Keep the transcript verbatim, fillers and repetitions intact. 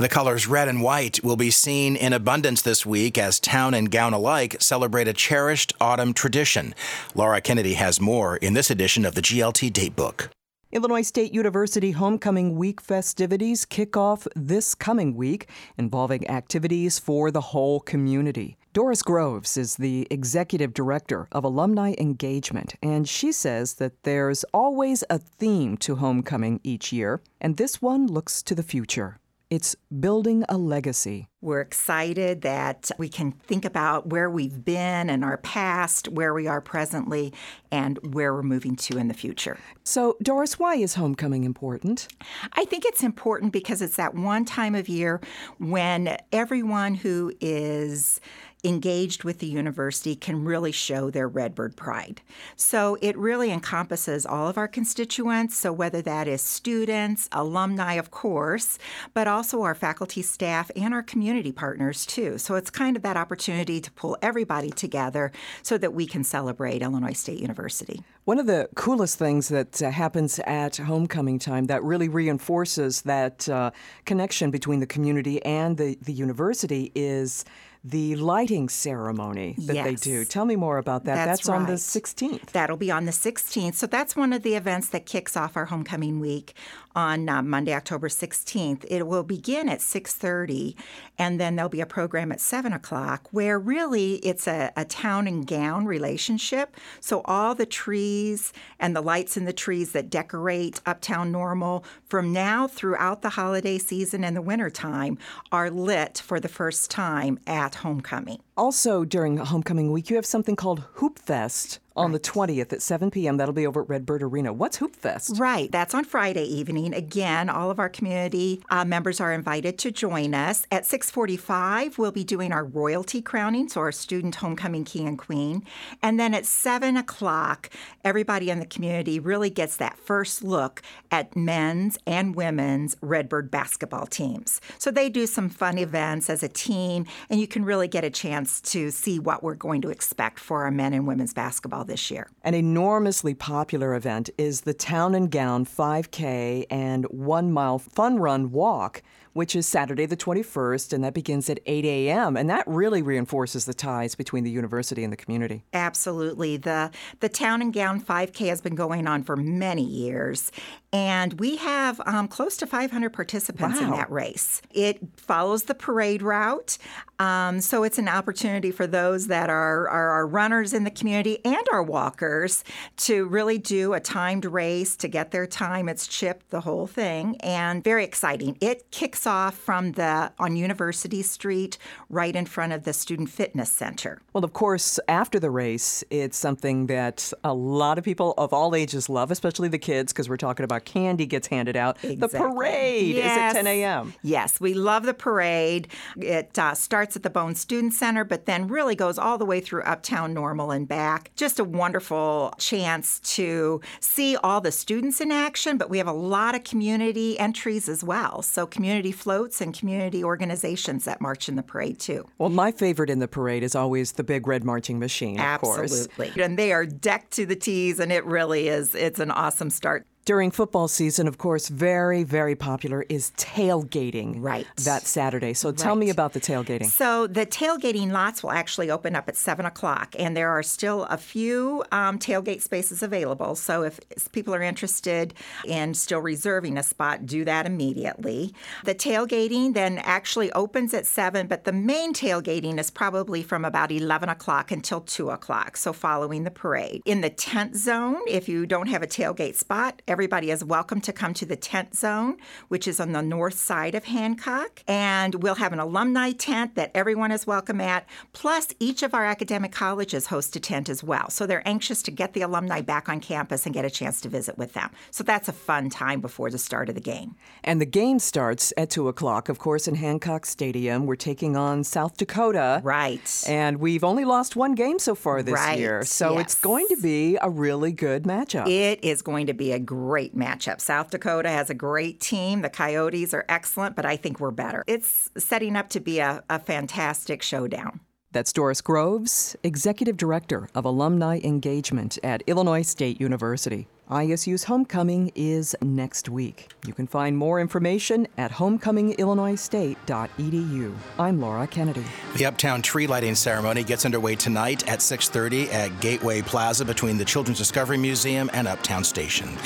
The colors red and white will be seen in abundance this week as town and gown alike celebrate a cherished autumn tradition. Laura Kennedy has more in this edition of the G L T Datebook. Illinois State University Homecoming Week festivities kick off this coming week, involving activities for the whole community. Doris Groves is the executive director of Alumni Engagement, and she says that there's always a theme to homecoming each year, and this one looks to the future. It's building a legacy. We're excited that we can think about where we've been in our past, where we are presently, and where we're moving to in the future. So, Doris, why is homecoming important? I think it's important because it's that one time of year when everyone who is engaged with the university can really show their Redbird pride. So it really encompasses all of our constituents, so whether that is students, alumni, of course, but also our faculty, staff, and our community partners, too. So it's kind of that opportunity to pull everybody together so that we can celebrate Illinois State University. One of the coolest things that uh, happens at homecoming time that really reinforces that uh, connection between the community and the, the university is the lighting ceremony that yes. they do. Tell me more about that. That's, that's right. on the sixteenth. That'll be on the sixteenth. So that's one of the events that kicks off our homecoming week on uh, Monday, October sixteenth. It will begin at six thirty, and then there'll be a program at seven o'clock where really it's a, a town and gown relationship. So all the trees and the lights in the trees that decorate Uptown Normal from now throughout the holiday season and the wintertime are lit for the first time at homecoming. Also, during homecoming week, you have something called Hoop Fest on right. the twentieth at seven p.m. That'll be over at Redbird Arena. What's Hoop Fest? Right. That's on Friday evening. Again, all of our community uh, members are invited to join us. At six forty-five, we'll be doing our royalty crowning, so our student homecoming king and queen. And then at seven o'clock, everybody in the community really gets that first look at men's and women's Redbird basketball teams. So they do some fun events as a team, and you can really get a chance to see what we're going to expect for our men and women's basketball this year. An enormously popular event is the Town and Gown five K and one mile Fun Run Walk, which is Saturday the twenty-first, and that begins at eight a.m., and that really reinforces the ties between the university and the community. Absolutely. The, the Town and Gown five K has been going on for many years, and we have um, close to five hundred participants wow. in that race. It follows the parade route, um, so it's an opportunity for those that are, are our runners in the community and our walkers to really do a timed race to get their time. It's chipped, the whole thing, and very exciting. It kicks off from the on University Street, right in front of the Student Fitness Center. Well, of course, after the race, it's something that a lot of people of all ages love, especially the kids, because we're talking about candy gets handed out. Exactly. The parade yes. is at ten a.m. Yes, we love the parade. It uh, starts at the Bone Student Center, but then really goes all the way through Uptown Normal and back. Just a wonderful chance to see all the students in action, but we have a lot of community entries as well. So community floats and community organizations that march in the parade, too. Well, my favorite in the parade is always the big red marching machine, of Absolutely. course. And they are decked to the T's, and it really is, it's an awesome start. During football season, of course, very, very popular is tailgating right. that Saturday. So tell right. me about the tailgating. So the tailgating lots will actually open up at seven o'clock, and there are still a few um, tailgate spaces available. So if people are interested in still reserving a spot, do that immediately. The tailgating then actually opens at seven, but the main tailgating is probably from about eleven o'clock until two o'clock, so following the parade. In the tent zone, if you don't have a tailgate spot, everybody is welcome to come to the tent zone, which is on the north side of Hancock. And we'll have an alumni tent that everyone is welcome at. Plus, each of our academic colleges host a tent as well. So they're anxious to get the alumni back on campus and get a chance to visit with them. So that's a fun time before the start of the game. And the game starts at two o'clock, of course, in Hancock Stadium. We're taking on South Dakota. Right. And we've only lost one game so far this right. year. So yes. it's going to be a really good matchup. It is going to be a great Great matchup. South Dakota has a great team. The Coyotes are excellent, but I think we're better. It's setting up to be a, a fantastic showdown. That's Doris Groves, Executive Director of Alumni Engagement at Illinois State University. I S U's Homecoming is next week. You can find more information at homecoming illinois state dot e d u. I'm Laura Kennedy. The Uptown Tree Lighting Ceremony gets underway tonight at six thirty at Gateway Plaza between the Children's Discovery Museum and Uptown Station.